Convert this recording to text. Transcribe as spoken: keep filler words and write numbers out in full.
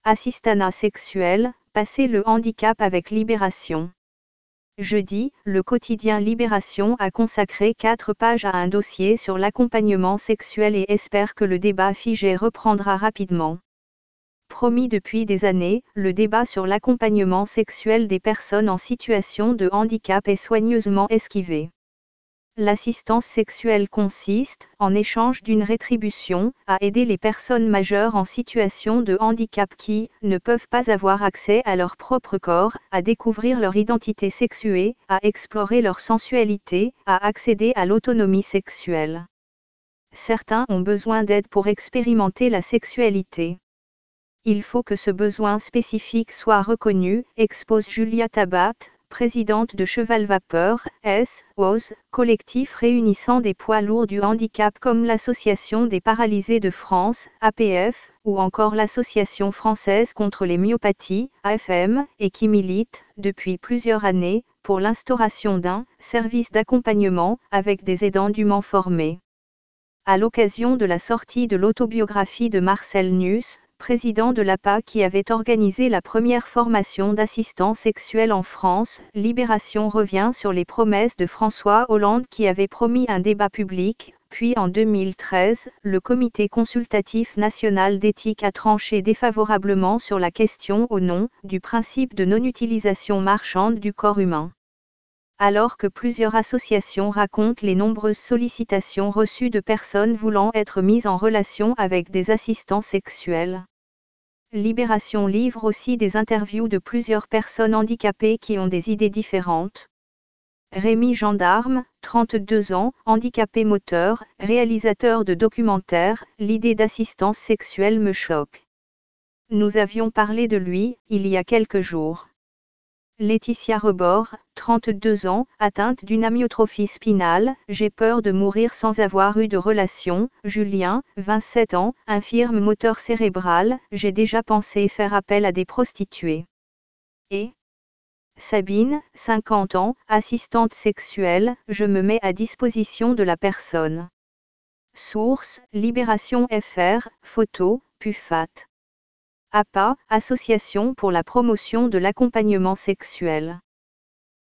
Assistanat sexuel, passer le handicap avec Libération. Jeudi, le quotidien Libération a consacré quatre pages à un dossier sur l'accompagnement sexuel et espère que le débat figé reprendra rapidement. Promis depuis des années, le débat sur l'accompagnement sexuel des personnes en situation de handicap est soigneusement esquivé. L'assistance sexuelle consiste, en échange d'une rétribution, à aider les personnes majeures en situation de handicap qui ne peuvent pas avoir accès à leur propre corps, à découvrir leur identité sexuée, à explorer leur sensualité, à accéder à l'autonomie sexuelle. Certains ont besoin d'aide pour expérimenter la sexualité. Il faut que ce besoin spécifique soit reconnu, expose Julia Tabat, présidente de Cheval Vapeur, S O S, collectif réunissant des poids lourds du handicap comme l'Association des paralysés de France, A P F, ou encore l'Association française contre les myopathies, A F M, et qui milite, depuis plusieurs années, pour l'instauration d'un service d'accompagnement, avec des aidants dûment formés. À l'occasion de la sortie de l'autobiographie de Marcel Nuss, président de l'A P A qui avait organisé la première formation d'assistants sexuels en France, Libération revient sur les promesses de François Hollande qui avait promis un débat public, puis en deux mille treize, le Comité consultatif national d'éthique a tranché défavorablement sur la question au nom du principe de non-utilisation marchande du corps humain. Alors que plusieurs associations racontent les nombreuses sollicitations reçues de personnes voulant être mises en relation avec des assistants sexuels. Libération livre aussi des interviews de plusieurs personnes handicapées qui ont des idées différentes. Rémi Gendarme, trente-deux ans, handicapé moteur, réalisateur de documentaires, l'idée d'assistance sexuelle me choque. Nous avions parlé de lui, il y a quelques jours. Laetitia Rebord, trente-deux ans, atteinte d'une amyotrophie spinale, j'ai peur de mourir sans avoir eu de relation. Julien, vingt-sept ans, infirme moteur cérébral, j'ai déjà pensé faire appel à des prostituées. Et Sabine, cinquante ans, assistante sexuelle, je me mets à disposition de la personne. Source, Libération F R, photo, Pufat. A P A, Association pour la promotion de l'accompagnement sexuel.